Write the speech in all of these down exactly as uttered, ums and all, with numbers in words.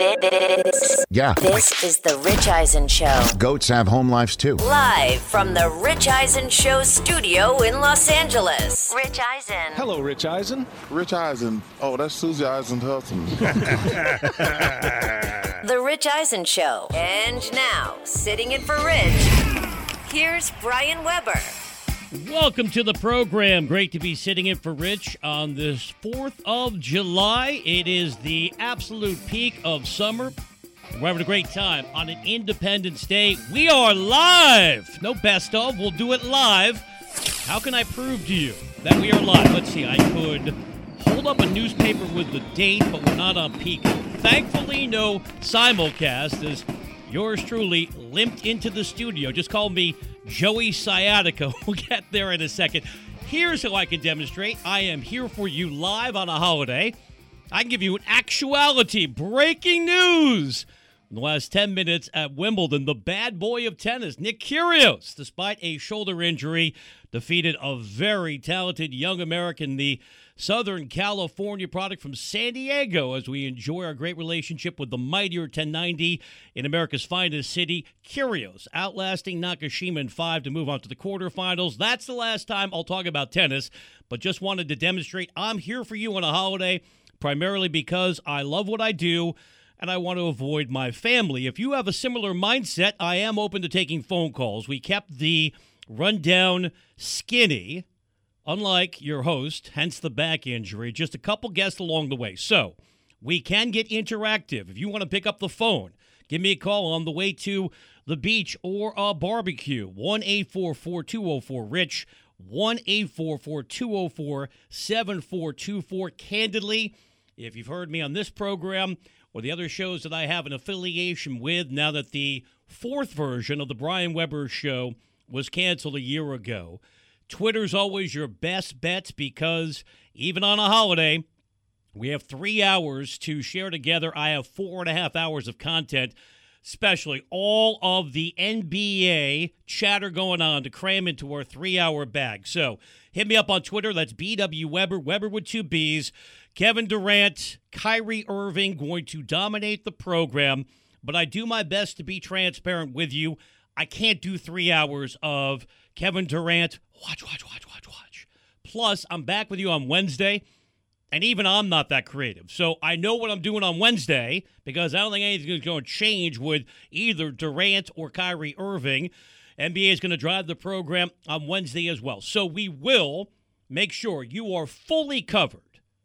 This, Yeah. this is the Rich Eisen Show. Goats have home lives too. Live from the Rich Eisen Show studio in Los Angeles. Rich Eisen. Hello, Rich Eisen. Rich Eisen. Oh, that's Susie Eisen's husband. The Rich Eisen Show. And now, sitting in for Rich, here's Brian Weber. Welcome to the program. Great to be sitting in for Rich on this fourth of July. It is the absolute peak of summer. We're having a great time on an Independence Day. We are live. No best of. We'll do it live. How can I prove to you that we are live? Let's see. I could hold up a newspaper with the date, but we're not on peak. Thankfully, no simulcast, as yours truly limped into the studio. Just call me Joey Sciatica. We'll get there in a second. Here's how I can demonstrate. I am here for you live on a holiday. I can give you an actuality, breaking news. In the last ten minutes at Wimbledon, the bad boy of tennis, Nick Kyrgios, despite a shoulder injury, defeated a very talented young American, the Southern California product from San Diego, as we enjoy our great relationship with the mightier ten ninety in America's finest city. Kyrgios outlasting Nakashima in five to move on to the quarterfinals. That's the last time I'll talk about tennis, but just wanted to demonstrate I'm here for you on a holiday, primarily because I love what I do and I want to avoid my family. If you have a similar mindset, I am open to taking phone calls. We kept the rundown skinny, unlike your host, hence the back injury, just a couple guests along the way. So we can get interactive. If you want to pick up the phone, give me a call on the way to the beach or a barbecue. one eight four four, two oh four, RICH, one eight four four, two oh four, seven four two four. Candidly, if you've heard me on this program or the other shows that I have an affiliation with, now that the fourth version of the Brian Weber Show was canceled a year ago, Twitter's always your best bet because even on a holiday, we have three hours to share together. I have four and a half hours of content, especially all of the N B A chatter going on to cram into our three-hour bag. So hit me up on Twitter. That's B W Weber, Weber with two B's. Kevin Durant, Kyrie Irving going to dominate the program, but I do my best to be transparent with you. I can't do three hours of Kevin Durant. Watch, watch, watch, watch, watch. Plus, I'm back with you on Wednesday, and even I'm not that creative. So I know what I'm doing on Wednesday because I don't think anything's going to change with either Durant or Kyrie Irving. N B A is going to drive the program on Wednesday as well. So we will make sure you are fully covered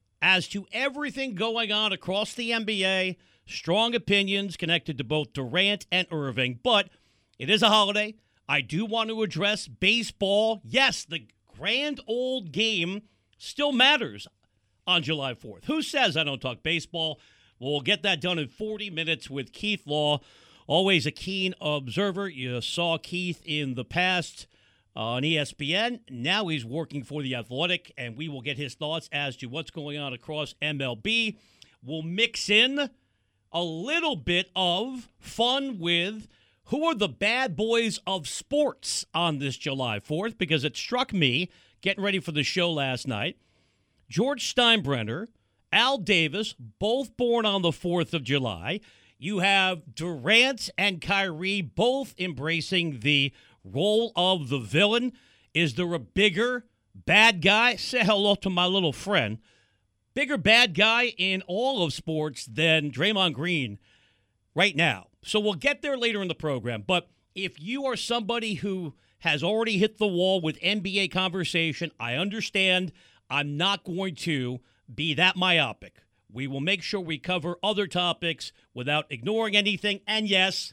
as to everything going on across the N B A. Strong opinions connected to both Durant and Irving, but it is a holiday. I do want to address baseball. Yes, the grand old game still matters on July fourth. Who says I don't talk baseball? We'll get that done in forty minutes with Keith Law, always a keen observer. You saw Keith in the past on E S P N. Now he's working for The Athletic, and we will get his thoughts as to what's going on across M L B. We'll mix in a little bit of fun with who are the bad boys of sports on this July fourth, because it struck me, getting ready for the show last night, George Steinbrenner, Al Davis, both born on the fourth of July. You have Durant and Kyrie both embracing the role of the villain. Is there a bigger bad guy? Say hello to my little friend. Bigger bad guy in all of sports than Draymond Green right now. So we'll get there later in the program. But if you are somebody who has already hit the wall with N B A conversation, I understand. I'm not going to be that myopic. We will make sure we cover other topics without ignoring anything. And yes,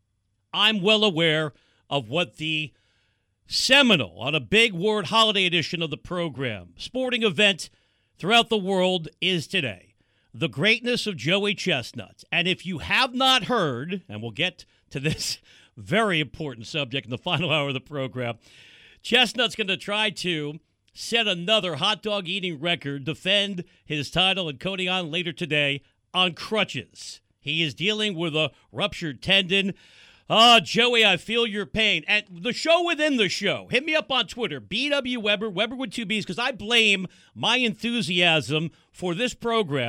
I'm well aware of what the seminal, on a big word, holiday edition of the program, sporting event throughout the world is today. The greatness of Joey Chestnut. And if you have not heard, and we'll get to this very important subject in the final hour of the program, Chestnut's going to try to set another hot dog eating record, defend his title in Coney Island later today on crutches. He is dealing with a ruptured tendon. Ah, Joey, I feel your pain. And the show within the show, hit me up on Twitter, B W Weber, Weber with two B's, because I blame my enthusiasm for this program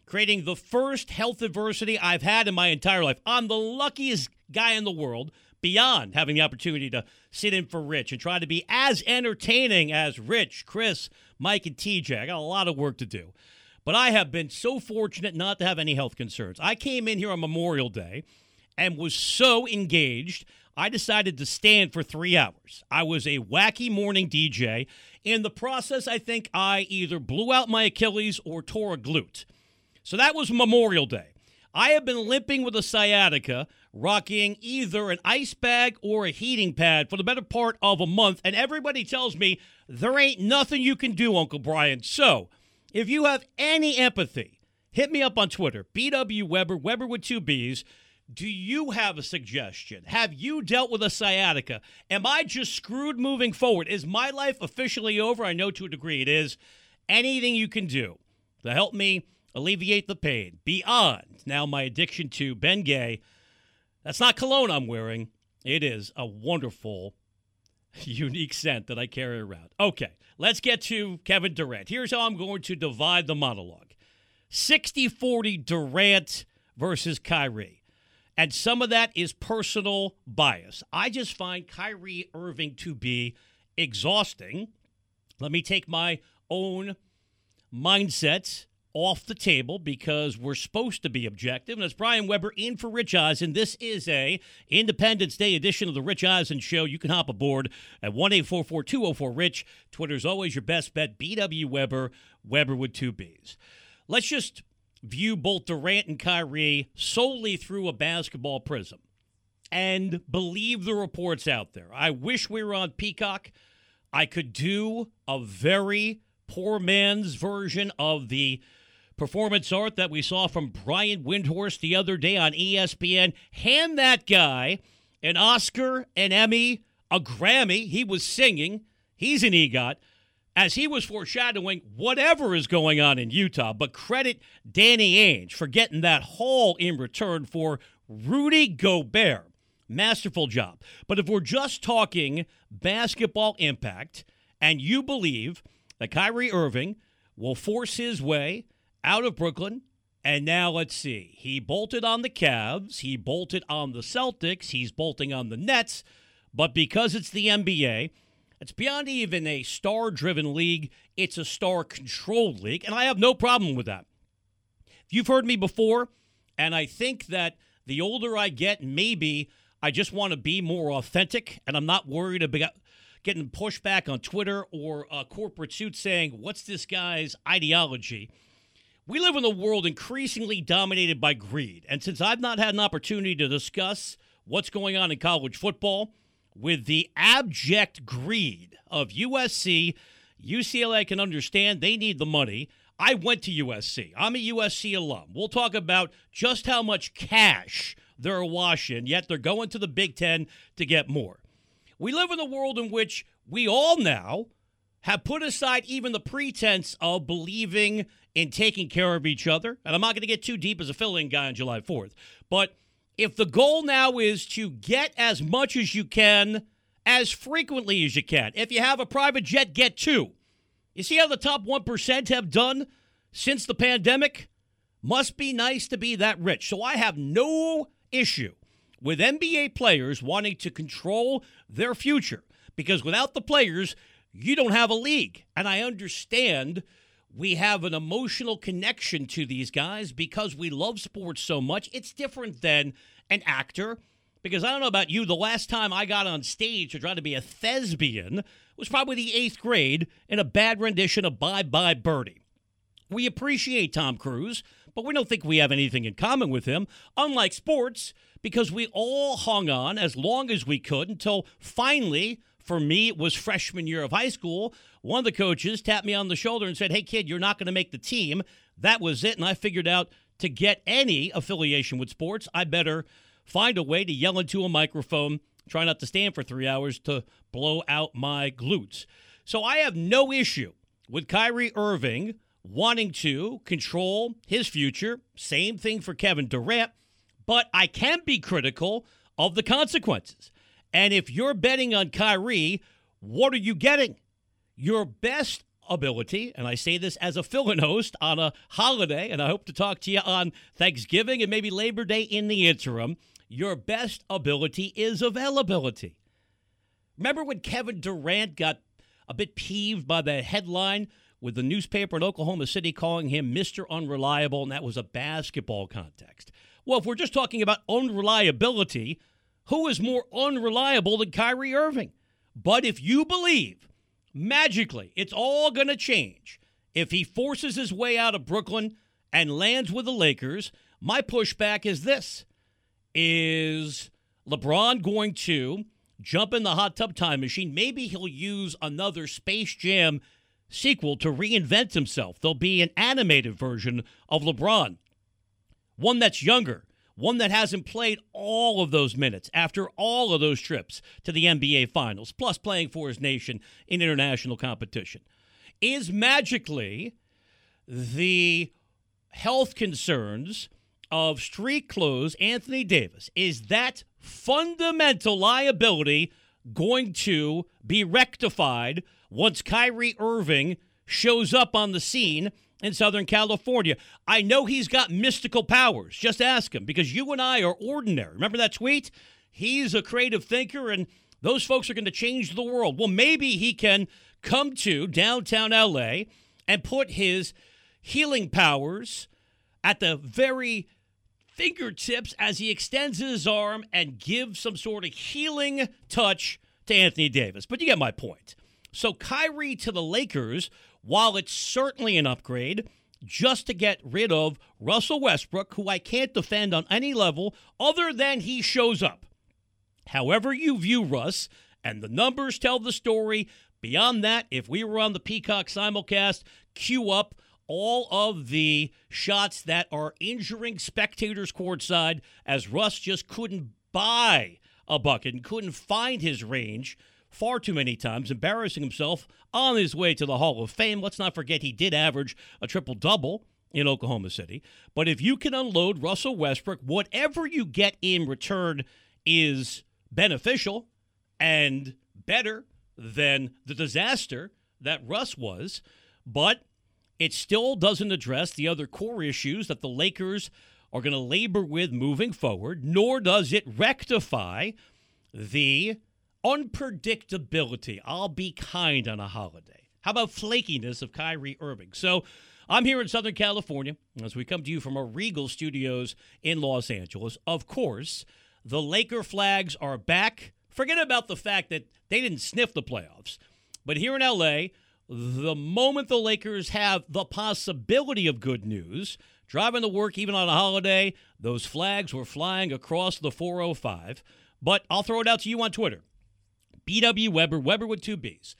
creating the first health adversity I've had in my entire life. I'm the luckiest guy in the world, beyond having the opportunity to sit in for Rich and try to be as entertaining as Rich, Chris, Mike, and T J. I got a lot of work to do. But I have been so fortunate not to have any health concerns. I came in here on Memorial Day and was so engaged, I decided to stand for three hours. I was a wacky morning D J. In the process, I think I either blew out my Achilles or tore a glute. So that was Memorial Day. I have been limping with a sciatica, rocking either an ice bag or a heating pad for the better part of a month, and everybody tells me there ain't nothing you can do, Uncle Brian. So if you have any empathy, hit me up on Twitter, B W Weber, Weber with two B's. Do you have a suggestion? Have you dealt with a sciatica? Am I just screwed moving forward? Is my life officially over? I know to a degree it is. Anything you can do to help me alleviate the pain beyond now my addiction to Bengay. That's not cologne I'm wearing. It is a wonderful, unique scent that I carry around. Okay, let's get to Kevin Durant. Here's how I'm going to divide the monologue. sixty forty Durant versus Kyrie. And some of that is personal bias. I just find Kyrie Irving to be exhausting. Let me take my own mindset off the table because we're supposed to be objective. And it's Brian Weber in for Rich Eisen. This is a Independence Day edition of the Rich Eisen Show. You can hop aboard at one eight four four, two oh four, RICH. Twitter's always your best bet. B W Weber, Weber with two B's. Let's just view both Durant and Kyrie solely through a basketball prism and believe the reports out there. I wish we were on Peacock. I could do a very poor man's version of the performance art that we saw from Brian Windhorst the other day on E S P N. Hand that guy an Oscar, an Emmy, a Grammy. He was singing. He's an EGOT. As he was foreshadowing whatever is going on in Utah. But credit Danny Ainge for getting that haul in return for Rudy Gobert. Masterful job. But if we're just talking basketball impact, and you believe that Kyrie Irving will force his way out of Brooklyn, and now let's see. He bolted on the Cavs. He bolted on the Celtics. He's bolting on the Nets. But because it's the N B A, it's beyond even a star-driven league. It's a star-controlled league, and I have no problem with that. If you've heard me before, and I think that the older I get, maybe I just want to be more authentic, and I'm not worried about getting pushback on Twitter or a corporate suit saying, what's this guy's ideology? We live in a world increasingly dominated by greed, and since I've not had an opportunity to discuss what's going on in college football, with the abject greed of U S C, U C L A can understand they need the money. I went to U S C. I'm a U S C alum. We'll talk about just how much cash they're awash in, yet they're going to the Big Ten to get more. We live in a world in which we all now have put aside even the pretense of believing in taking care of each other. And I'm not going to get too deep as a fill-in guy on July fourth. But if the goal now is to get as much as you can, as frequently as you can, if you have a private jet, get two. You see how the top one percent have done since the pandemic? Must be nice to be that rich. So I have no issue with N B A players wanting to control their future, because without the players, you don't have a league. And I understand we have an emotional connection to these guys because we love sports so much. It's different than an actor, because I don't know about you, the last time I got on stage to try to be a thespian was probably the eighth grade in a bad rendition of Bye Bye Birdie. We appreciate Tom Cruise, but we don't think we have anything in common with him, unlike sports, because we all hung on as long as we could until finally, for me, it was freshman year of high school. One of the coaches tapped me on the shoulder and said, hey, kid, you're not going to make the team. That was it. And I figured out to get any affiliation with sports, I better find a way to yell into a microphone, try not to stand for three hours to blow out my glutes. So I have no issue with Kyrie Irving wanting to control his future. Same thing for Kevin Durant. But I can be critical of the consequences. And if you're betting on Kyrie, what are you getting? Your best ability, and I say this as a fill-in host on a holiday, and I hope to talk to you on Thanksgiving and maybe Labor Day in the interim, your best ability is availability. Remember when Kevin Durant got a bit peeved by the headline with the newspaper in Oklahoma City calling him Mister Unreliable, and that was a basketball context? Well, if we're just talking about unreliability, who is more unreliable than Kyrie Irving? But if you believe magically it's all going to change if he forces his way out of Brooklyn and lands with the Lakers, my pushback is this. Is LeBron going to jump in the hot tub time machine? Maybe he'll use another Space Jam sequel to reinvent himself. There'll be an animated version of LeBron, one that's younger, one that hasn't played all of those minutes after all of those trips to the N B A Finals, plus playing for his nation in international competition. Is magically the health concerns of street clothes Anthony Davis, is that fundamental liability going to be rectified once Kyrie Irving shows up on the scene in Southern California? I know he's got mystical powers. Just ask him, because you and I are ordinary. Remember that tweet? He's a creative thinker, and those folks are going to change the world. Well, maybe he can come to downtown L A and put his healing powers at the very fingertips as he extends his arm and gives some sort of healing touch to Anthony Davis. But you get my point. So Kyrie to the Lakers, while it's certainly an upgrade, just to get rid of Russell Westbrook, who I can't defend on any level other than he shows up. However you view Russ, and the numbers tell the story. Beyond that, if we were on the Peacock simulcast, cue up all of the shots that are injuring spectators courtside, as Russ just couldn't buy a bucket and couldn't find his range far too many times, embarrassing himself on his way to the Hall of Fame. Let's not forget he did average a triple-double in Oklahoma City. But if you can unload Russell Westbrook, whatever you get in return is beneficial and better than the disaster that Russ was. But it still doesn't address the other core issues that the Lakers are going to labor with moving forward, nor does it rectify the unpredictability. I'll be kind on a holiday. How about flakiness of Kyrie Irving? So I'm here in Southern California as we come to you from our Regal studios in Los Angeles. Of course, the Laker flags are back. Forget about the fact that they didn't sniff the playoffs. But here in L A, the moment the Lakers have the possibility of good news, driving to work even on a holiday, those flags were flying across the four oh five. But I'll throw it out to you on Twitter. B W Weber, Weber with two B's.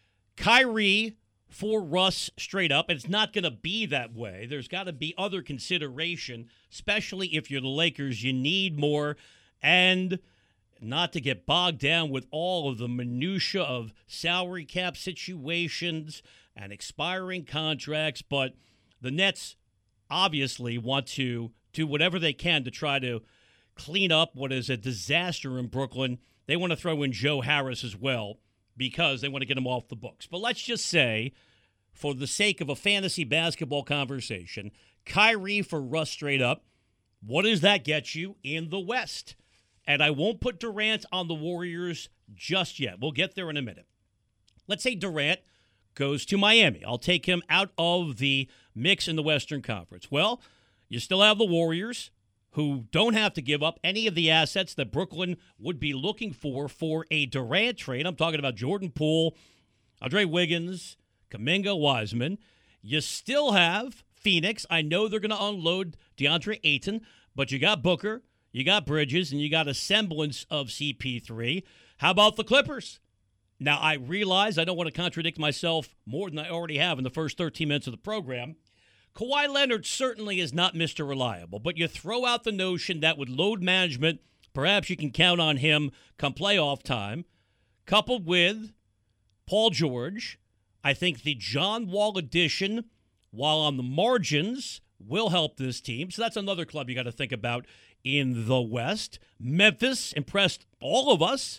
Kyrie for Russ straight up. It's not going to be that way. There's got to be other consideration, especially if you're the Lakers. You need more. And not to get bogged down with all of the minutia of salary cap situations and expiring contracts, but the Nets obviously want to do whatever they can to try to clean up what is a disaster in Brooklyn. They want to throw in Joe Harris as well because they want to get him off the books. But let's just say, for the sake of a fantasy basketball conversation, Kyrie for Russ straight up, what does that get you in the West? And I won't put Durant on the Warriors just yet. We'll get there in a minute. Let's say Durant goes to Miami. I'll take him out of the mix in the Western Conference. Well, you still have the Warriors, who don't have to give up any of the assets that Brooklyn would be looking for for a Durant trade. I'm talking about Jordan Poole, Andre Wiggins, Kuminga, Wiseman. You still have Phoenix. I know they're going to unload DeAndre Ayton, but you got Booker, you got Bridges, and you got a semblance of C P three. How about the Clippers? Now, I realize I don't want to contradict myself more than I already have in the first thirteen minutes of the program. Kawhi Leonard certainly is not Mister Reliable, but you throw out the notion that with load management, perhaps you can count on him come playoff time, coupled with Paul George. I think the John Wall addition, while on the margins, will help this team. So that's another club you got to think about in the West. Memphis impressed all of us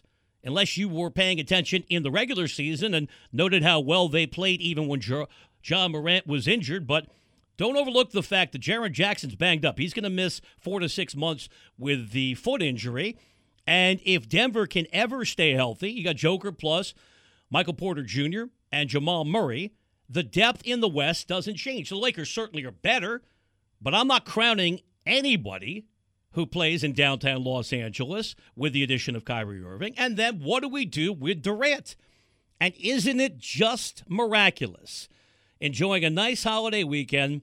unless you were paying attention in the regular season and noted how well they played even when jo- Ja Morant was injured. But don't overlook the fact that Jaren Jackson's banged up. He's going to miss four to six months with the foot injury. And if Denver can ever stay healthy, you got Joker plus Michael Porter Junior and Jamal Murray. The depth in the West doesn't change. The Lakers certainly are better, but I'm not crowning anybody who plays in downtown Los Angeles with the addition of Kyrie Irving. And then what do we do with Durant? And isn't it just miraculous? Enjoying a nice holiday weekend.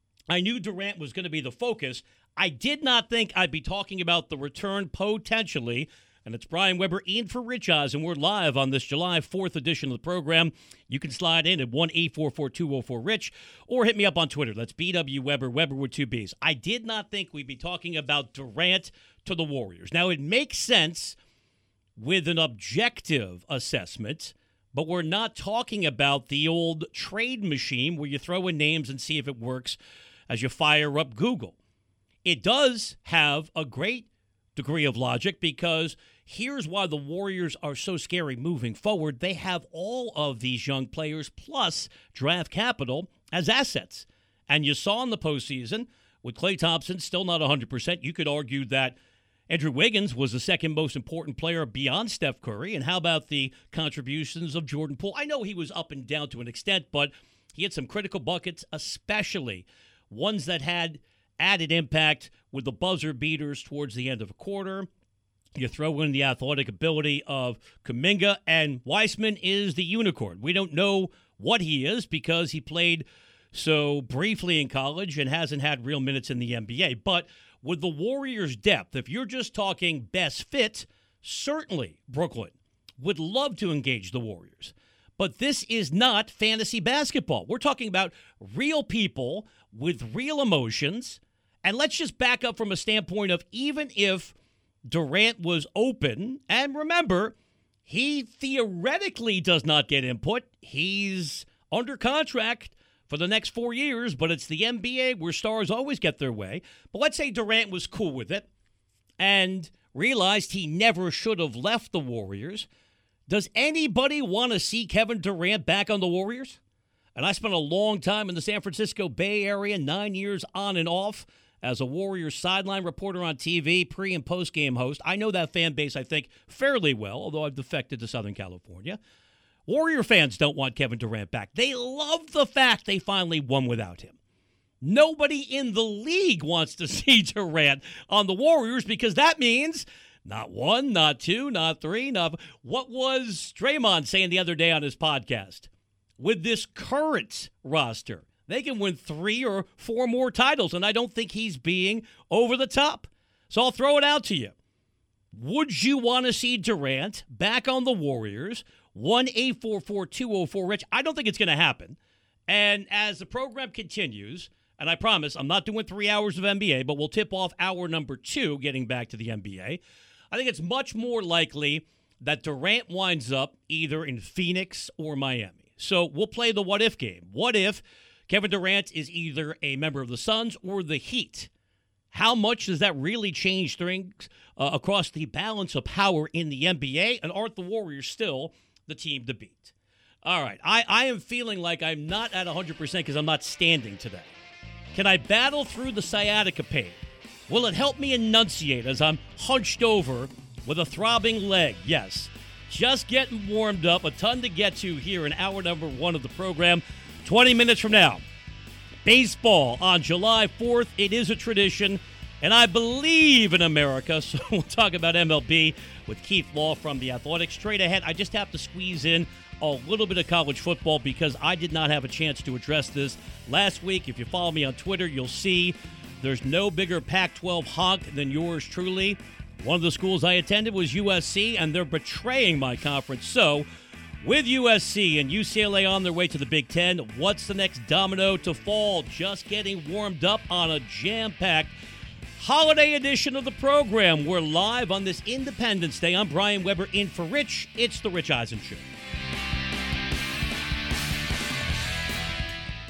I knew Durant was going to be the focus. I did not think I'd be talking about the return potentially. And it's Brian Weber in for Rich Eisen, and we're live on this July fourth edition of the program. You can slide in at one eight four four, two oh four, RICH or hit me up on Twitter. That's B W Weber, Weber with two B's. I did not think we'd be talking about Durant to the Warriors. Now, it makes sense with an objective assessment, but we're not talking about the old trade machine where you throw in names and see if it works as you fire up Google. It does have a great degree of logic because here's why the Warriors are so scary moving forward. They have all of these young players plus draft capital as assets. And you saw in the postseason with Klay Thompson still not one hundred percent, you could argue that Andrew Wiggins was the second most important player beyond Steph Curry. And how about the contributions of Jordan Poole? I know he was up and down to an extent, but he had some critical buckets, especially ones that had added impact with the buzzer beaters towards the end of a quarter. You throw in the athletic ability of Kuminga, and Weissman is the unicorn. We don't know what he is because he played so briefly in college and hasn't had real minutes in the N B A. But with the Warriors' depth, if you're just talking best fit, certainly Brooklyn would love to engage the Warriors. But this is not fantasy basketball. We're talking about real people with real emotions. And let's just back up from a standpoint of even if Durant was open, and remember, he theoretically does not get input. He's under contract for the next four years, but it's the N B A where stars always get their way. But let's say Durant was cool with it and realized he never should have left the Warriors. Does anybody want to see Kevin Durant back on the Warriors? And I spent a long time in the San Francisco Bay Area, nine years on and off, as a Warriors sideline reporter on T V, pre- and post-game host. I know that fan base, I think, fairly well, although I've defected to Southern California. Warrior fans don't want Kevin Durant back. They love the fact they finally won without him. Nobody in the league wants to see Durant on the Warriors because that means not one, not two, not three, not... What was Draymond saying the other day on his podcast? With this current roster, they can win three or four more titles, and I don't think he's being over the top. So I'll throw it out to you. Would you want to see Durant back on the Warriors? one eight four four, two oh four, RICH. I don't think it's going to happen. And as the program continues, and I promise I'm not doing three hours of N B A, but we'll tip off hour number two, getting back to the N B A. I think it's much more likely that Durant winds up either in Phoenix or Miami. So we'll play the what-if game. What if Kevin Durant is either a member of the Suns or the Heat? How much does that really change things uh, across the balance of power in the N B A? And aren't the Warriors still the team to beat? All right, I, I am feeling like I'm not at one hundred percent because I'm not standing today. Can I battle through the sciatica pain? Will it help me enunciate as I'm hunched over with a throbbing leg? Yes. Just getting warmed up. A ton to get to here in hour number one of the program. twenty minutes from now, baseball on July fourth. It is a tradition, and I believe in America. So we'll talk about M L B with Keith Law from The Athletic. Straight ahead, I just have to squeeze in a little bit of college football because I did not have a chance to address this last week. If you follow me on Twitter, you'll see there's no bigger Pac twelve honk than yours truly. One of the schools I attended was U S C, and they're betraying my conference. So with U S C and U C L A on their way to the Big Ten, what's the next domino to fall? Just getting warmed up on a jam-packed holiday edition of the program. We're live on this Independence Day. I'm Brian Weber in for Rich. It's the Rich Eisen Show.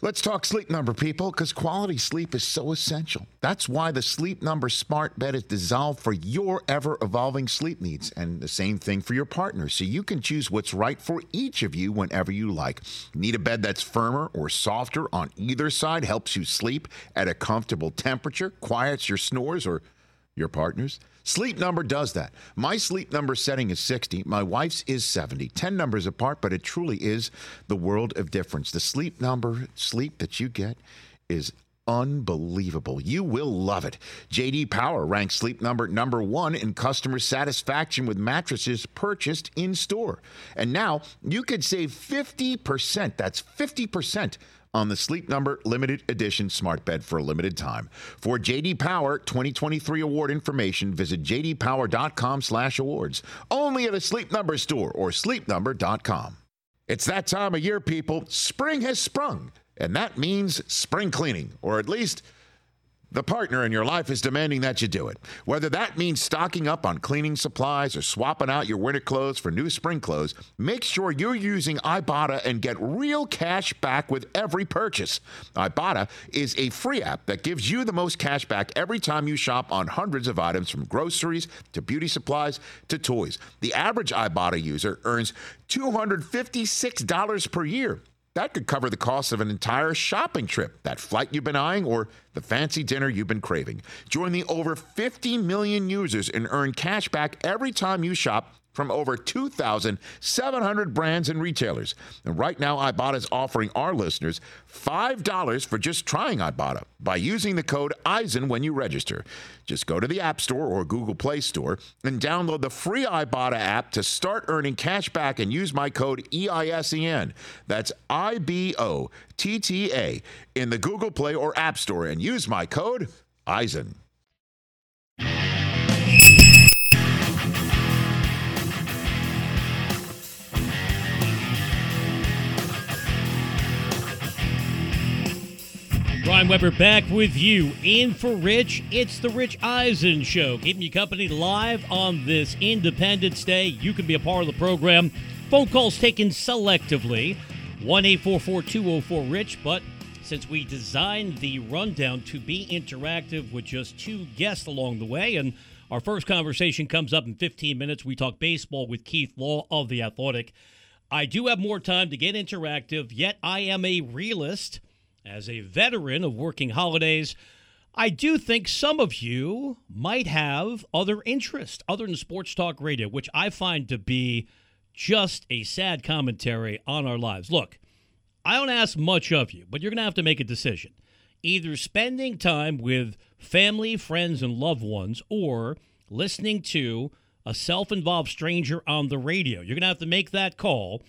Let's talk Sleep Number, people, because quality sleep is so essential. That's why the Sleep Number smart bed is designed for your ever-evolving sleep needs, and the same thing for your partner, so you can choose what's right for each of you whenever you like. Need a bed that's firmer or softer on either side, helps you sleep at a comfortable temperature, quiets your snores or your partner's? Sleep Number does that. My Sleep Number setting is sixty. My wife's is seventy. ten numbers apart, but it truly is the world of difference. The Sleep Number sleep that you get is unbelievable. You will love it. J D Power ranks Sleep Number number one in customer satisfaction with mattresses purchased in store. And now you could save fifty percent. That's fifty percent on the Sleep Number limited edition smart bed for a limited time. For J D Power twenty twenty-three award information, visit j d power dot com slash awards. Only at a Sleep Number store or sleep number dot com. It's that time of year, people. Spring has sprung, and that means spring cleaning, or at least the partner in your life is demanding that you do it. Whether that means stocking up on cleaning supplies or swapping out your winter clothes for new spring clothes, make sure you're using Ibotta and get real cash back with every purchase. Ibotta is a free app that gives you the most cash back every time you shop on hundreds of items, from groceries to beauty supplies to toys. The average Ibotta user earns two hundred fifty-six dollars per year. That could cover the cost of an entire shopping trip, that flight you've been eyeing, or the fancy dinner you've been craving. Join the over fifty million users and earn cash back every time you shop from over two thousand seven hundred brands and retailers. And right now, Ibotta is offering our listeners five dollars for just trying Ibotta by using the code Eisen when you register. Just go to the App Store or Google Play Store and download the free Ibotta app to start earning cash back and use my code E I S E N. That's I B O T T A in the Google Play or App Store, and use my code Eisen. Brian Weber back with you in for Rich. It's the Rich Eisen Show, keeping you company live on this Independence Day. You can be a part of the program. Phone calls taken selectively, one eight four four, two oh four, RICH. But since we designed the rundown to be interactive with just two guests along the way, and our first conversation comes up in fifteen minutes, we talk baseball with Keith Law of The Athletic. I do have more time to get interactive, yet I am a realist. As a veteran of working holidays, I do think some of you might have other interests other than sports talk radio, which I find to be just a sad commentary on our lives. Look, I don't ask much of you, but you're going to have to make a decision. Either spending time with family, friends, and loved ones, or listening to a self-involved stranger on the radio. You're going to have to make that call.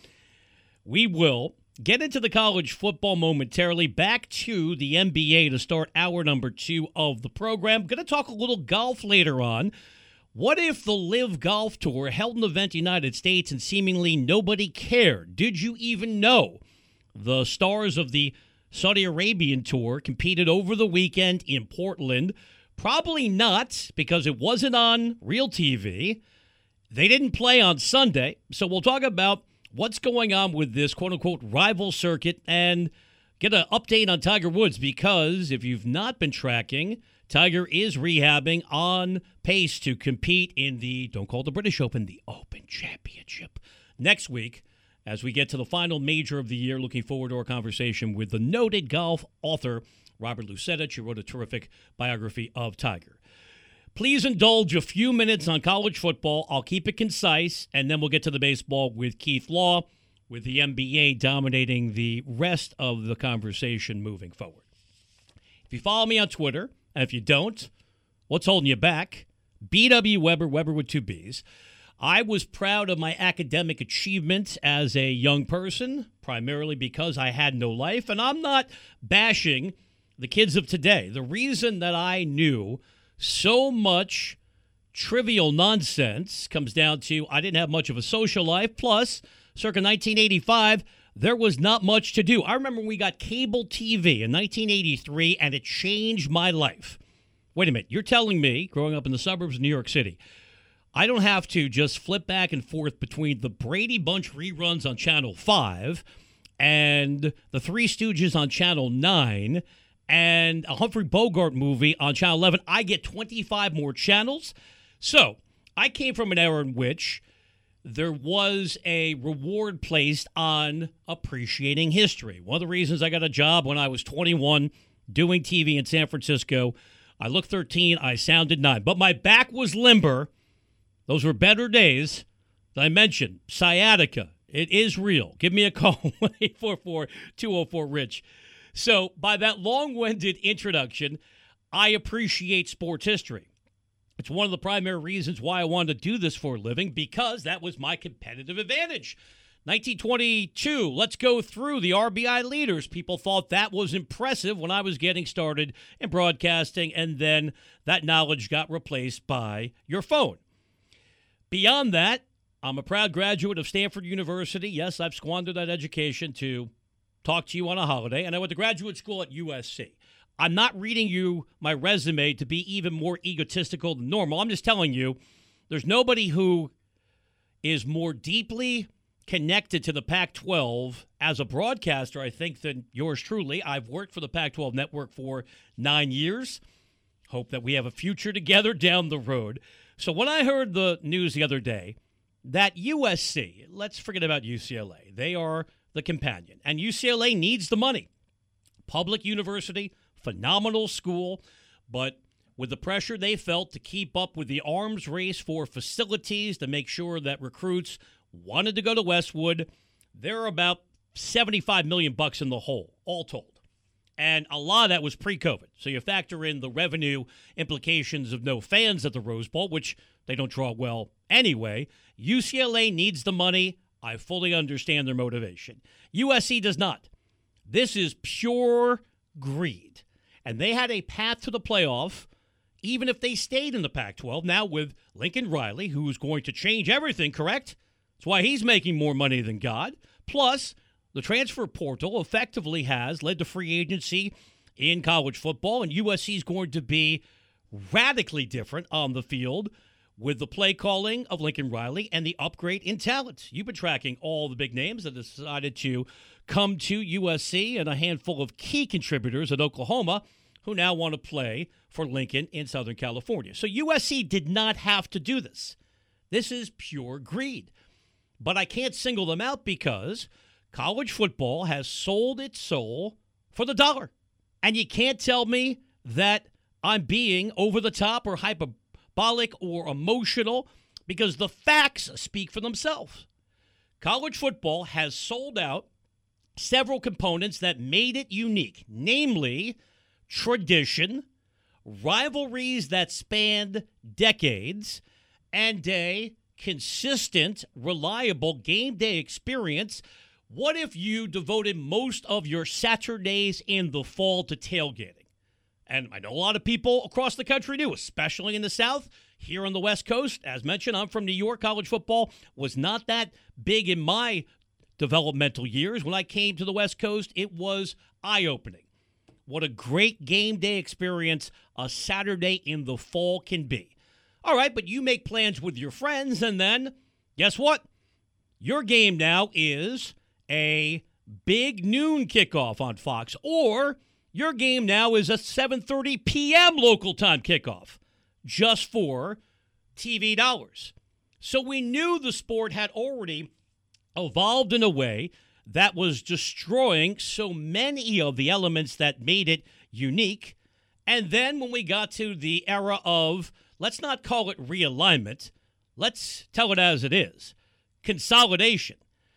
We will get into the college football momentarily. Back to the N B A to start hour number two of the program. Going to talk a little golf later on. What if the Live Golf Tour held an event in the United States and seemingly nobody cared? Did you even know the stars of the Saudi Arabian Tour competed over the weekend in Portland? Probably not, because it wasn't on real T V. They didn't play on Sunday. So we'll talk about what's going on with this quote-unquote rival circuit and get an update on Tiger Woods, because if you've not been tracking, Tiger is rehabbing, on pace to compete in the, don't call it the British Open, the Open Championship next week as we get to the final major of the year. Looking forward to our conversation with the noted golf author, Robert Lucetich, who wrote a terrific biography of Tiger. Please indulge a few minutes on college football. I'll keep it concise, and then we'll get to the baseball with Keith Law, with the N B A dominating the rest of the conversation moving forward. If you follow me on Twitter, and if you don't, what's holding you back? B W Weber, Weber with two B's. I was proud of my academic achievements as a young person, primarily because I had no life, and I'm not bashing the kids of today. The reason that I knew so much trivial nonsense comes down to I didn't have much of a social life. Plus, circa nineteen eighty-five, there was not much to do. I remember when we got cable T V in nineteen eighty-three, and it changed my life. Wait a minute. You're telling me, growing up in the suburbs of New York City, I don't have to just flip back and forth between the Brady Bunch reruns on Channel five and The Three Stooges on Channel nine, and a Humphrey Bogart movie on Channel eleven, I get twenty-five more channels. So I came from an era in which there was a reward placed on appreciating history. One of the reasons I got a job when I was twenty-one doing T V in San Francisco, I looked thirteen, I sounded nine. But my back was limber. Those were better days. I mentioned sciatica. It is real. Give me a call, one eight four four, two oh four, RICH. So by that long-winded introduction, I appreciate sports history. It's one of the primary reasons why I wanted to do this for a living, because that was my competitive advantage. nineteen twenty-two, let's go through the R B I leaders. People thought that was impressive when I was getting started in broadcasting, and then that knowledge got replaced by your phone. Beyond that, I'm a proud graduate of Stanford University. Yes, I've squandered that education to talk to you on a holiday, and I went to graduate school at U S C. I'm not reading you my resume to be even more egotistical than normal. I'm just telling you, there's nobody who is more deeply connected to the Pac twelve as a broadcaster, I think, than yours truly. I've worked for the Pac twelve network for nine years. Hope that we have a future together down the road. So when I heard the news the other day that U S C, let's forget about U C L A, they are the companion, and U C L A needs the money. Public university, phenomenal school, but with the pressure they felt to keep up with the arms race for facilities to make sure that recruits wanted to go to Westwood, they're about seventy-five million bucks in the hole, all told. And a lot of that was pre-COVID. So you factor in the revenue implications of no fans at the Rose Bowl, which they don't draw well anyway. U C L A needs the money. I fully understand their motivation. U S C does not. This is pure greed. And they had a path to the playoff, even if they stayed in the Pac twelve. Now with Lincoln Riley, who's going to change everything, correct? That's why he's making more money than God. Plus, the transfer portal effectively has led to free agency in college football, and U S C is going to be radically different on the field with the play calling of Lincoln Riley and the upgrade in talent. You've been tracking all the big names that decided to come to U S C and a handful of key contributors at Oklahoma who now want to play for Lincoln in Southern California. So U S C did not have to do this. This is pure greed. But I can't single them out because college football has sold its soul for the dollar. And you can't tell me that I'm being over the top or hyperbolic or emotional, because the facts speak for themselves. College football has sold out several components that made it unique, namely tradition, rivalries that spanned decades, and a consistent, reliable game day experience. What if you devoted most of your Saturdays in the fall to tailgating? And I know a lot of people across the country do, especially in the South. Here on the West Coast, as mentioned, I'm from New York. College football was not that big in my developmental years. When I came to the West Coast, it was eye-opening. What a great game day experience a Saturday in the fall can be. All right, but you make plans with your friends, and then guess what? Your game now is a big noon kickoff on Fox, or your game now is a seven thirty p.m. local time kickoff just for T V dollars. So we knew the sport had already evolved in a way that was destroying so many of the elements that made it unique. And then when we got to the era of, let's not call it realignment, let's tell it as it is, consolidation.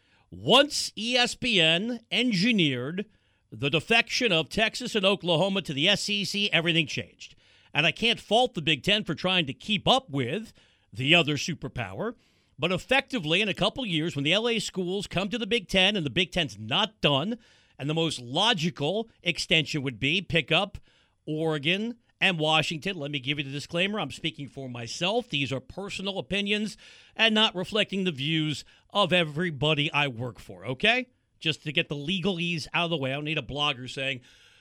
Once E S P N engineered the defection of Texas and Oklahoma to the S E C, everything changed. And I can't fault the Big Ten for trying to keep up with the other superpower. But effectively, in a couple years, when the L A schools come to the Big Ten and the Big Ten's not done, and the most logical extension would be pick up Oregon and Washington. Let me give you the disclaimer. I'm speaking for myself. These are personal opinions and not reflecting the views of everybody I work for, okay? Just to get the legalese out of the way. I don't need a blogger saying,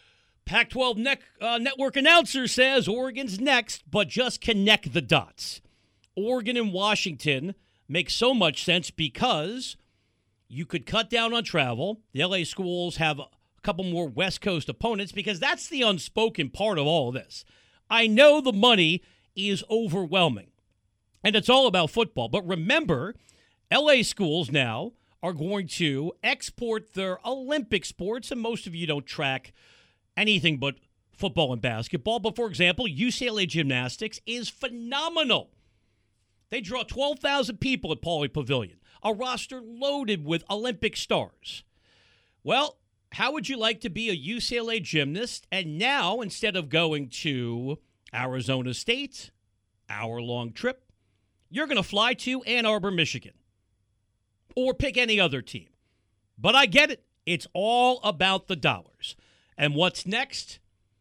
Pac twelve ne- uh, network announcer says Oregon's next, but just connect the dots. Oregon and Washington make so much sense because you could cut down on travel. The L A schools have a couple more West Coast opponents because that's the unspoken part of all of this. I know the money is overwhelming, and it's all about football. But remember, L A schools now are going to export their Olympic sports, and most of you don't track anything but football and basketball. But, for example, U C L A Gymnastics is phenomenal. They draw twelve thousand people at Pauley Pavilion, a roster loaded with Olympic stars. Well, how would you like to be a U C L A gymnast and now, instead of going to Arizona State, hour-long trip, you're going to fly to Ann Arbor, Michigan, or pick any other team? But I get it. It's all about the dollars. And what's next?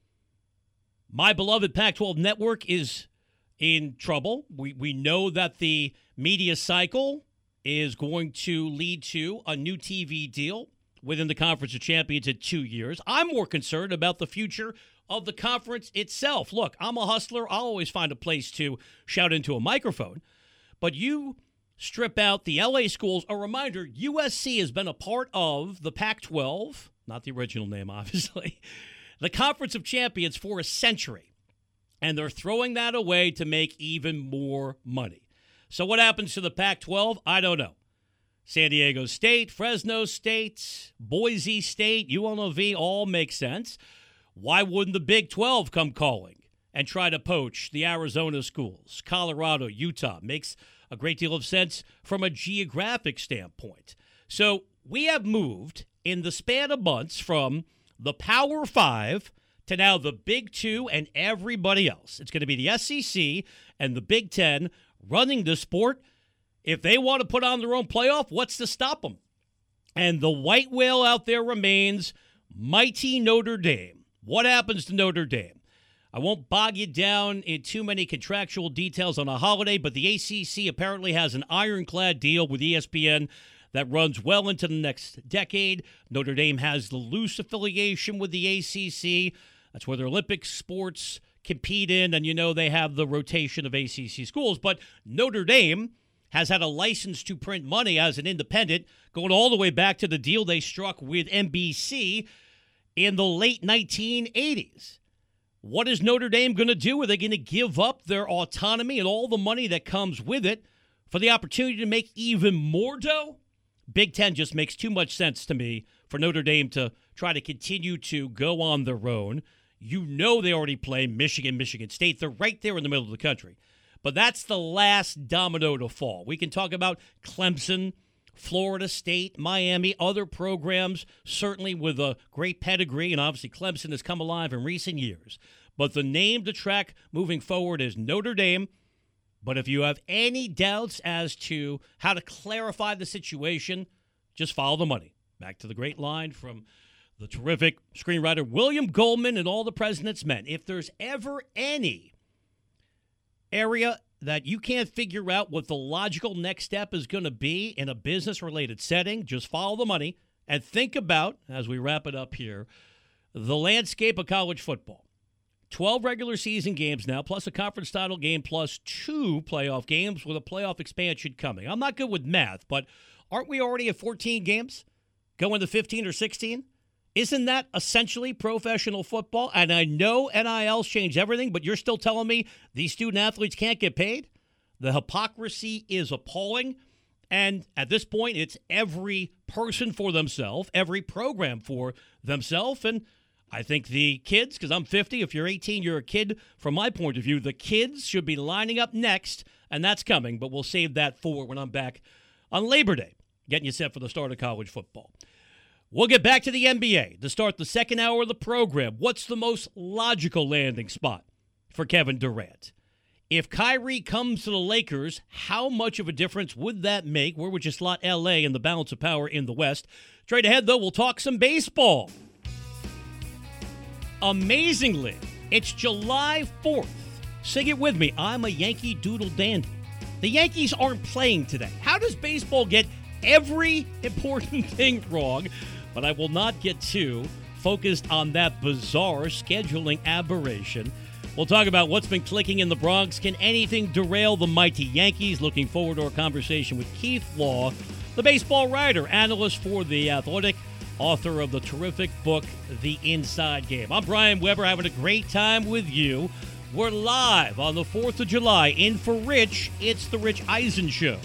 My beloved Pac twelve network is in trouble. We we know that the media cycle is going to lead to a new T V deal within the Conference of Champions in two years. I'm more concerned about the future of the conference itself. Look, I'm a hustler. I'll always find a place to shout into a microphone. But you strip out the L A schools. A reminder, U S C has been a part of the Pac twelve, not the original name, obviously, the Conference of Champions for a century. And they're throwing that away to make even more money. So what happens to the Pac twelve? I don't know. San Diego State, Fresno State, Boise State, U N L V all make sense. Why wouldn't the Big twelve come calling and try to poach the Arizona schools? Colorado, Utah makes a great deal of sense from a geographic standpoint. So we have moved in the span of months from the Power Five to now the Big Two and everybody else. It's going to be the S E C and the Big Ten running the sport. If they want to put on their own playoff, what's to stop them? And the white whale out there remains mighty Notre Dame. What happens to Notre Dame? I won't bog you down in too many contractual details on a holiday, but the A C C apparently has an ironclad deal with E S P N that runs well into the next decade. Notre Dame has the loose affiliation with the A C C. That's where their Olympic sports compete in, and you know they have the rotation of A C C schools. But Notre Dame has had a license to print money as an independent, going all the way back to the deal they struck with N B C in the late nineteen eighties. What is Notre Dame going to do? Are they going to give up their autonomy and all the money that comes with it for the opportunity to make even more dough? Big Ten just makes too much sense to me for Notre Dame to try to continue to go on their own. You know they already play Michigan, Michigan State. They're right there in the middle of the country. But that's the last domino to fall. We can talk about Clemson, Florida State, Miami, other programs, certainly with a great pedigree, and obviously Clemson has come alive in recent years. But the name to track moving forward is Notre Dame. But if you have any doubts as to how to clarify the situation, just follow the money. Back to the great line from the terrific screenwriter William Goldman and All the President's Men. If there's ever any area that you can't figure out what the logical next step is going to be in a business-related setting, just follow the money and think about, as we wrap it up here, the landscape of college football. twelve regular season games now, plus a conference title game, plus two playoff games with a playoff expansion coming. I'm not good with math, but aren't we already at fourteen games? Going to fifteen or sixteen? Isn't that essentially professional football? And I know N I L's changed everything, but you're still telling me these student athletes can't get paid? The hypocrisy is appalling. And at this point, it's every person for themselves, every program for themselves. And I think the kids, because I'm fifty, if you're eighteen, you're a kid. From my point of view, the kids should be lining up next, and that's coming. But we'll save that for when I'm back on Labor Day, getting you set for the start of college football. We'll get back to the N B A to start the second hour of the program. What's the most logical landing spot for Kevin Durant? If Kyrie comes to the Lakers, how much of a difference would that make? Where would you slot L A in the balance of power in the West? Straight ahead, though, we'll talk some baseball. Amazingly, it's July fourth. Sing it with me. I'm a Yankee doodle dandy. The Yankees aren't playing today. How does baseball get every important thing wrong? But I will not get too focused on that bizarre scheduling aberration. We'll talk about what's been clicking in the Bronx. Can anything derail the mighty Yankees? Looking forward to our conversation with Keith Law the baseball writer, analyst for The Athletic, author of the terrific book, The Inside Game. I'm Brian Weber, having a great time with you. We're live on the fourth of July. In for Rich, it's the Rich Eisen Show.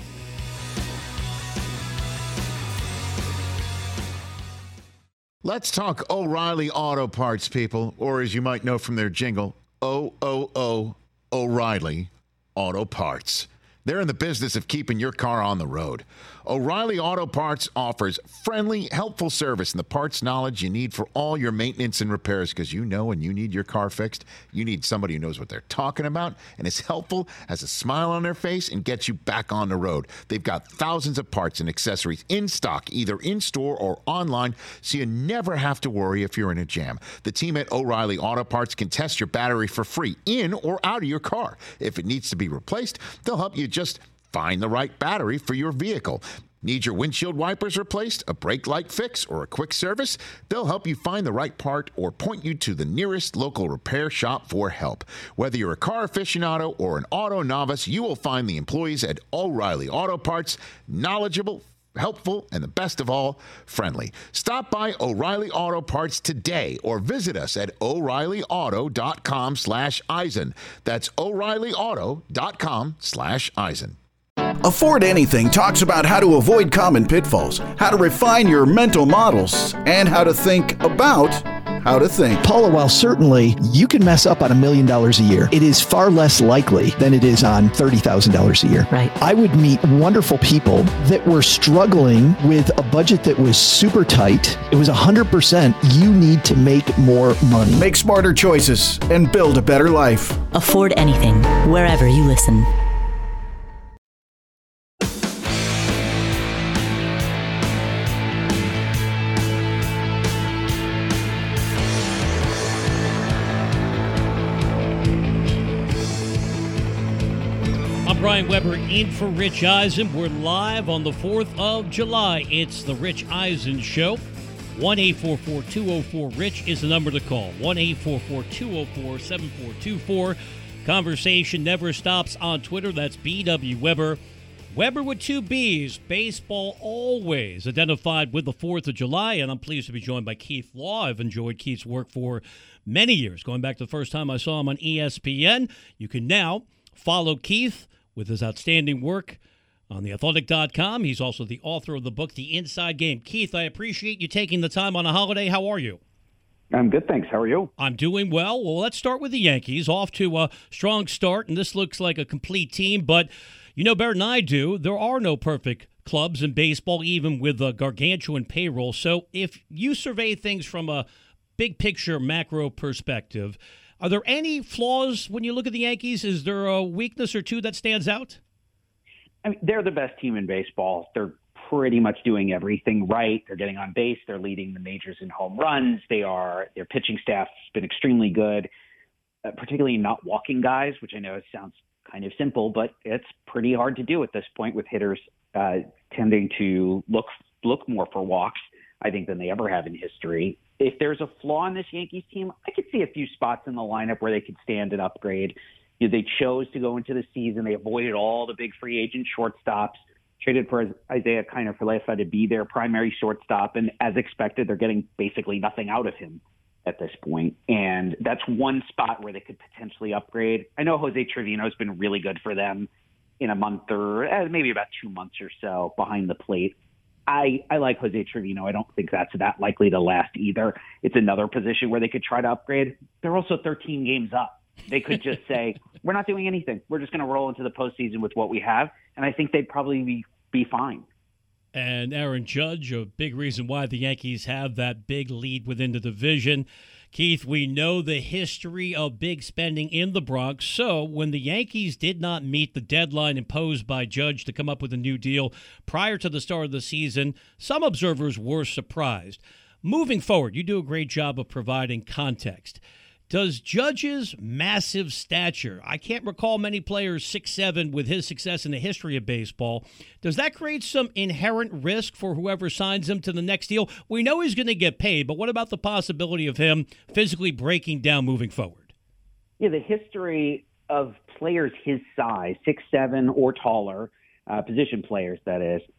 Let's talk O'Reilly Auto Parts, people, or as you might know from their jingle, O O O O'Reilly Auto Parts. They're in the business of keeping your car on the road. O'Reilly Auto Parts offers friendly, helpful service and the parts knowledge you need for all your maintenance and repairs, because you know when you need your car fixed, you need somebody who knows what they're talking about and is helpful, has a smile on their face, and gets you back on the road. They've got thousands of parts and accessories in stock, either in-store or online, so you never have to worry if you're in a jam. The team at O'Reilly Auto Parts can test your battery for free in or out of your car. If it needs to be replaced, they'll help you just find the right battery for your vehicle. Need your windshield wipers replaced, a brake light fix, or a quick service? They'll help you find the right part or point you to the nearest local repair shop for help. Whether you're a car aficionado or an auto novice, you will find the employees at O'Reilly Auto Parts knowledgeable, helpful, and the best of all, friendly. Stop by O'Reilly Auto Parts today or visit us at O'Reilly Auto dot com slash Eisen. That's O'Reilly Auto dot com slash Eisen. Afford Anything talks about how to avoid common pitfalls, how to refine your mental models, and how to think about how to think. Paula, while certainly you can mess up on a million dollars a year, it is far less likely than it is on thirty thousand dollars a year. Right. I would meet wonderful people that were struggling with a budget that was super tight. It was one hundred percent you need to make more money. Make smarter choices and build a better life. Afford Anything, wherever you listen. Brian Weber in for Rich Eisen. We're live on the fourth of July. It's the Rich Eisen Show. one eight four four, two oh four, RICH is the number to call. one eight four four, two oh four, seven four two four. Conversation never stops on Twitter. That's B W Weber. Weber with two B's. Baseball always identified with the fourth of July. And I'm pleased to be joined by Keith Law. I've enjoyed Keith's work for many years, going back to the first time I saw him on E S P N. You can now follow Keith with his outstanding work on the athletic dot com. He's also the author of the book, The Inside Game. Keith, I appreciate you taking the time on a holiday. How are you? I'm good, thanks. How are you? I'm doing well. Well, let's start with the Yankees. Off to a strong start, and this looks like a complete team. But you know better than I do, there are no perfect clubs in baseball, even with a gargantuan payroll. So if you survey things from a big picture, macro perspective, are there any flaws when you look at the Yankees? Is there a weakness or two that stands out? I mean, they're the best team in baseball. They're pretty much doing everything right. They're getting on base. They're leading the majors in home runs. They are. Their pitching staff's been extremely good, uh, particularly not walking guys, which I know sounds kind of simple, but it's pretty hard to do at this point with hitters uh, tending to look look more for walks, I think, than they ever have in history. If there's a flaw in this Yankees team, I could see a few spots in the lineup where they could stand and upgrade. You know, they chose to go into the season. They avoided all the big free agent shortstops, traded for Isaiah Kiner-Falefa to be their primary shortstop. And as expected, they're getting basically nothing out of him at this point. And that's one spot where they could potentially upgrade. I know Jose Trevino has been really good for them in a month or eh, maybe about two months or so behind the plate. I, I like Jose Trevino. I don't think that's that likely to last either. It's another position where they could try to upgrade. They're also thirteen games up. They could just say, we're not doing anything. We're just going to roll into the postseason with what we have. And I think they'd probably be, be fine. And Aaron Judge, a big reason why the Yankees have that big lead within the division. Keith, we know the history of big spending in the Bronx. So when the Yankees did not meet the deadline imposed by Judge to come up with a new deal prior to the start of the season, some observers were surprised. Moving forward, you do a great job of providing context. Does Judge's massive stature, I can't recall many players six seven with his success in the history of baseball, does that create some inherent risk for whoever signs him to the next deal? We know he's going to get paid, but what about the possibility of him physically breaking down moving forward? Yeah, the history of players his size, six seven or taller, uh, position players, that is,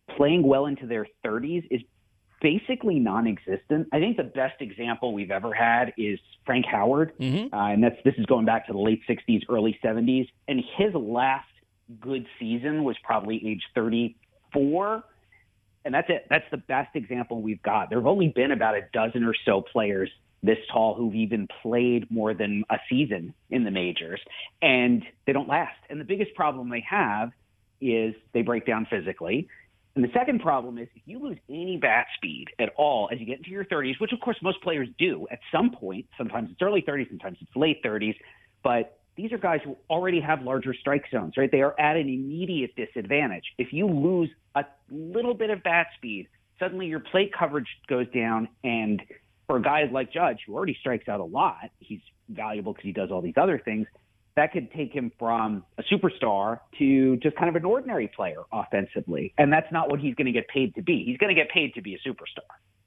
playing well into their thirties is basically non-existent. I think the best example we've ever had is Frank Howard, mm-hmm. uh, and that's this is going back to the late sixties, early seventies, and his last good season was probably age thirty-four, and that's it. That's the best example we've got. There have only been about a dozen or so players this tall who've even played more than a season in the majors, and they don't last. And the biggest problem they have is they break down physically. And the second problem is if you lose any bat speed at all as you get into your thirties, which of course most players do at some point, sometimes it's early thirties, sometimes it's late thirties, but these are guys who already have larger strike zones, right? They are at an immediate disadvantage. If you lose a little bit of bat speed, suddenly your plate coverage goes down, and for a guy like Judge, who already strikes out a lot, he's valuable because he does all these other things, that could take him from a superstar to just kind of an ordinary player offensively. And that's not what he's going to get paid to be. He's going to get paid to be a superstar.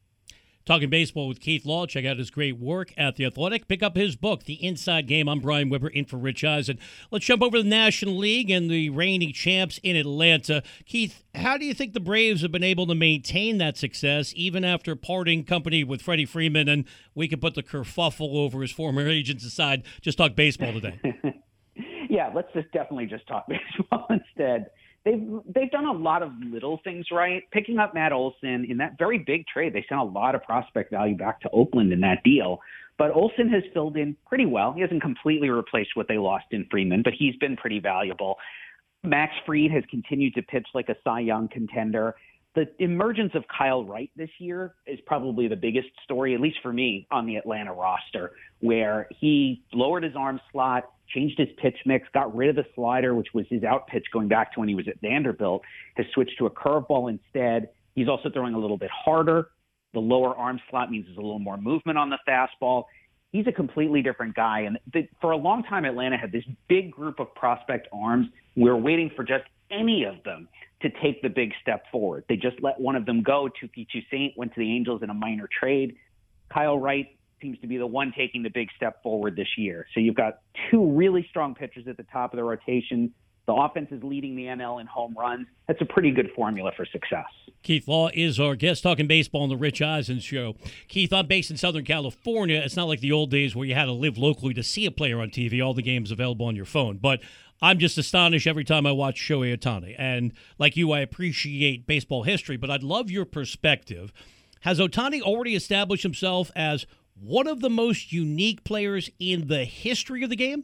Talking baseball with Keith Law. Check out his great work at The Athletic. Pick up his book, The Inside Game. I'm Brian Weber, in for Rich Eisen. Let's jump over to the National League and the reigning champs in Atlanta. Keith, how do you think the Braves have been able to maintain that success even after parting company with Freddie Freeman? And we can put the kerfuffle over his former agents aside. Just talk baseball today. Yeah, let's just definitely just talk baseball instead. They've they've done a lot of little things right. Picking up Matt Olson in that very big trade, they sent a lot of prospect value back to Oakland in that deal. But Olson has filled in pretty well. He hasn't completely replaced what they lost in Freeman, but he's been pretty valuable. Max Fried has continued to pitch like a Cy Young contender. The emergence of Kyle Wright this year is probably the biggest story, at least for me, on the Atlanta roster, where he lowered his arm slot, changed his pitch mix, got rid of the slider, which was his out pitch going back to when he was at Vanderbilt, has switched to a curveball instead. He's also throwing a little bit harder. The lower arm slot means there's a little more movement on the fastball. He's a completely different guy. And the, for a long time, Atlanta had this big group of prospect arms. We were waiting for just any of them to take the big step forward. They just let one of them go. Touki Toussaint went to the Angels in a minor trade. Kyle Wright seems to be the one taking the big step forward this year. So you've got two really strong pitchers at the top of the rotation. The offense is leading the N L in home runs. That's a pretty good formula for success. Keith Law is our guest, talking baseball on the Rich Eisen Show. Keith, I'm based in Southern California. It's not like the old days where you had to live locally to see a player on T V. All the games available on your phone. But I'm just astonished every time I watch Shohei Ohtani. And like you, I appreciate baseball history, but I'd love your perspective. Has Ohtani already established himself as one of the most unique players in the history of the game?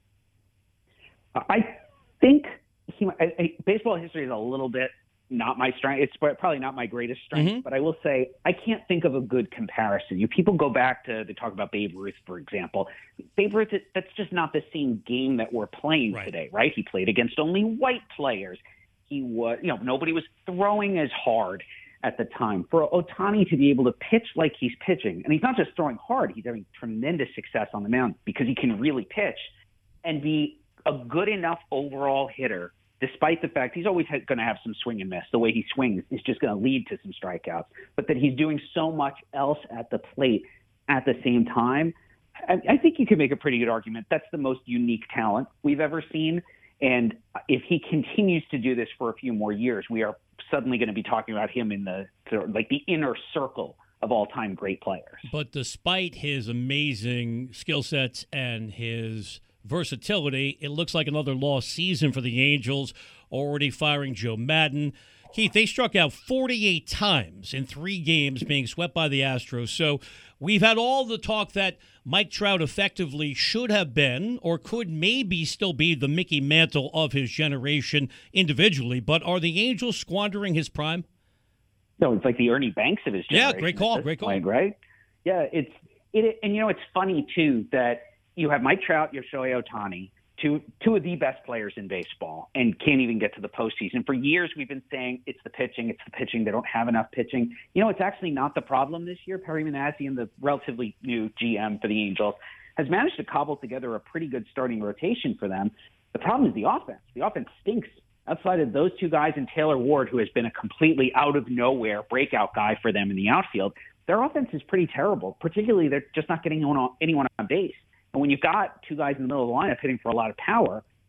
I think he, I, I, baseball history is a little bit not my strength. It's probably not my greatest strength, mm-hmm. but I will say I can't think of a good comparison. You people go back to they talk about Babe Ruth, for example. Babe Ruth, that's just not the same game that we're playing right. today, right? He played against only white players. He was, you know, nobody was throwing as hard at the time. For Ohtani to be able to pitch like he's pitching, and he's not just throwing hard, he's having tremendous success on the mound because he can really pitch and be a good enough overall hitter, despite the fact he's always going to have some swing and miss. The way he swings is just going to lead to some strikeouts, but that he's doing so much else at the plate at the same time. I, I think you can make a pretty good argument. That's the most unique talent we've ever seen. And if he continues to do this for a few more years, we are suddenly going to be talking about him in the like the inner circle of all-time great players. But despite his amazing skill sets and his versatility, it looks like another lost season for the Angels, already firing Joe Maddon. Keith, they struck out forty-eight times in three games, being swept by the Astros. So we've had all the talk that Mike Trout effectively should have been or could maybe still be the Mickey Mantle of his generation individually. But are the Angels squandering his prime? No, it's like the Ernie Banks of his generation. Yeah, great call, great call. Point, right? Yeah, it's it, and you know it's funny too that you have Mike Trout, you have Shohei Ohtani, two two of the best players in baseball, and can't even get to the postseason. For years, we've been saying it's the pitching, it's the pitching. They don't have enough pitching. You know, it's actually not the problem this year. Perry Minasian, the relatively new G M for the Angels, has managed to cobble together a pretty good starting rotation for them. The problem is the offense. The offense stinks. Outside of those two guys and Taylor Ward, who has been a completely out-of-nowhere breakout guy for them in the outfield, their offense is pretty terrible. Particularly, they're just not getting anyone on, anyone on base. And when you've got two guys in the middle of the lineup hitting for a lot of power,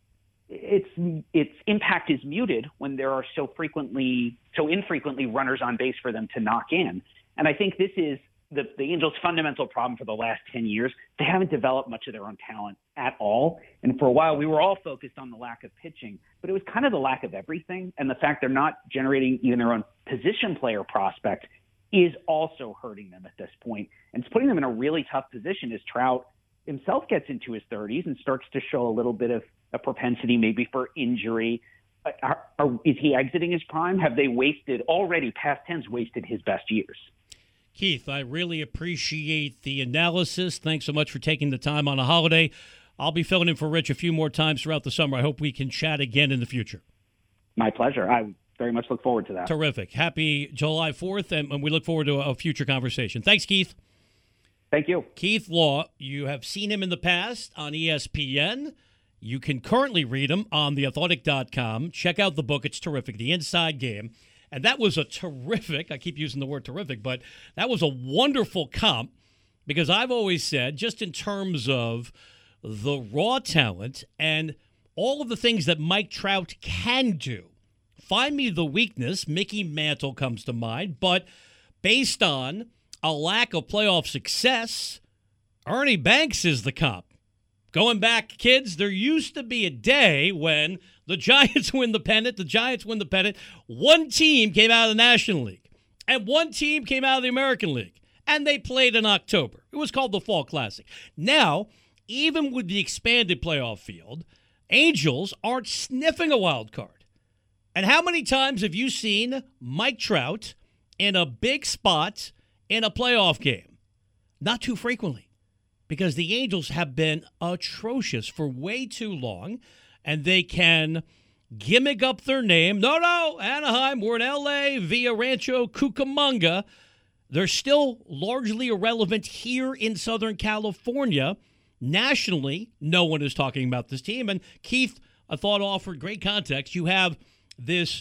its its impact is muted when there are so frequently, so infrequently runners on base for them to knock in. And I think this is the, the Angels' fundamental problem for the last ten years. They haven't developed much of their own talent at all. And for a while, we were all focused on the lack of pitching, but it was kind of the lack of everything. And the fact they're not generating even their own position player prospect is also hurting them at this point. And it's putting them in a really tough position as Trout himself gets into his thirties and starts to show a little bit of a propensity maybe for injury. Are, are, is he exiting his prime? Have they wasted already, past tense, wasted his best years? Keith, I really appreciate the analysis. Thanks so much for taking the time on a holiday. I'll be filling in for Rich a few more times throughout the summer. I hope we can chat again in the future. My pleasure. I very much look forward to that. Terrific. Happy July fourth, and we look forward to a future conversation. Thanks, Keith. Thank you. Keith Law, you have seen him in the past on E S P N. You can currently read him on the athletic dot com. Check out the book. It's terrific. The Inside Game. And that was a terrific, I keep using the word terrific, but that was a wonderful comp because I've always said, just in terms of the raw talent and all of the things that Mike Trout can do, find me the weakness. Mickey Mantle comes to mind, but based on a lack of playoff success, Ernie Banks is the comp. Going back, kids, there used to be a day when the Giants win the pennant, the Giants win the pennant, one team came out of the National League, and one team came out of the American League, and they played in October. It was called the Fall Classic. Now, even with the expanded playoff field, Angels aren't sniffing a wild card. And how many times have you seen Mike Trout in a big spot in a playoff game? Not too frequently. Because the Angels have been atrocious for way too long, and they can gimmick up their name. No, no, Anaheim, we're in L A via Rancho Cucamonga. They're still largely irrelevant here in Southern California. Nationally, no one is talking about this team. And Keith, I thought, offered great context. You have this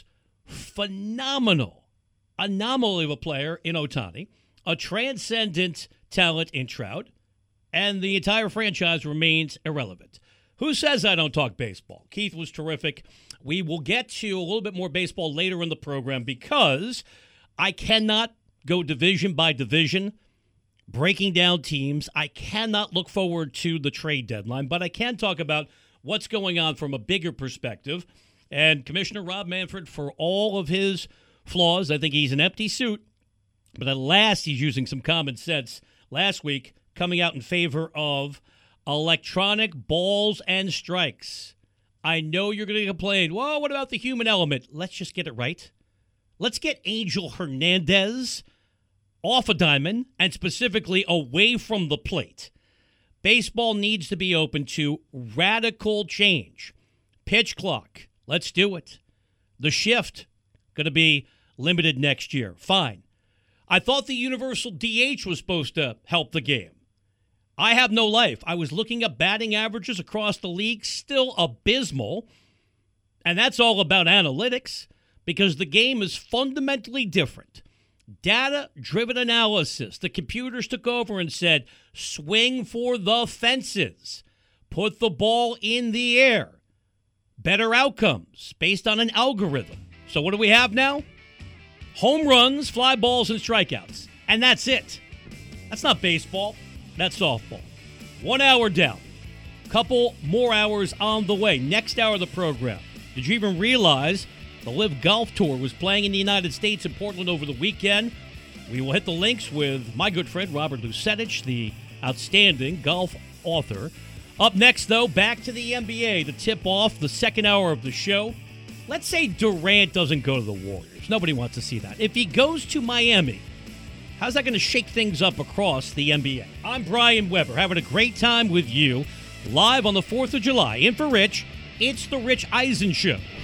phenomenal anomaly of a player in Ohtani, a transcendent talent in Trout, and the entire franchise remains irrelevant. Who says I don't talk baseball? Keith was terrific. We will get to a little bit more baseball later in the program because I cannot go division by division, breaking down teams. I cannot look forward to the trade deadline, but I can talk about what's going on from a bigger perspective. And Commissioner Rob Manfred, for all of his flaws, I think he's an empty suit, but at last he's using some common sense. Last week, coming out in favor of electronic balls and strikes. I know you're going to complain, well, what about the human element? Let's just get it right. Let's get Angel Hernandez off a diamond and specifically away from the plate. Baseball needs to be open to radical change. Pitch clock, let's do it. The shift, going to be limited next year. Fine. I thought the universal D H was supposed to help the game. I have no life. I was looking at batting averages across the league, still abysmal. And that's all about analytics because the game is fundamentally different. Data-driven analysis. The computers took over and said, swing for the fences. Put the ball in the air. Better outcomes based on an algorithm. So what do we have now? Home runs, fly balls, and strikeouts. And that's it. That's not baseball. That's softball. One hour down. Couple more hours on the way. Next hour of the program. Did you even realize the Live Golf Tour was playing in the United States in Portland over the weekend? We will hit the links with my good friend Robert Lucetich, the outstanding golf author. Up next, though, back to the N B A to tip off the second hour of the show. Let's say Durant doesn't go to the Warriors. Nobody wants to see that. If he goes to Miami, how's that going to shake things up across the N B A? I'm Brian Weber, having a great time with you, live on the fourth of July. In for Rich, it's the Rich Eisen Show.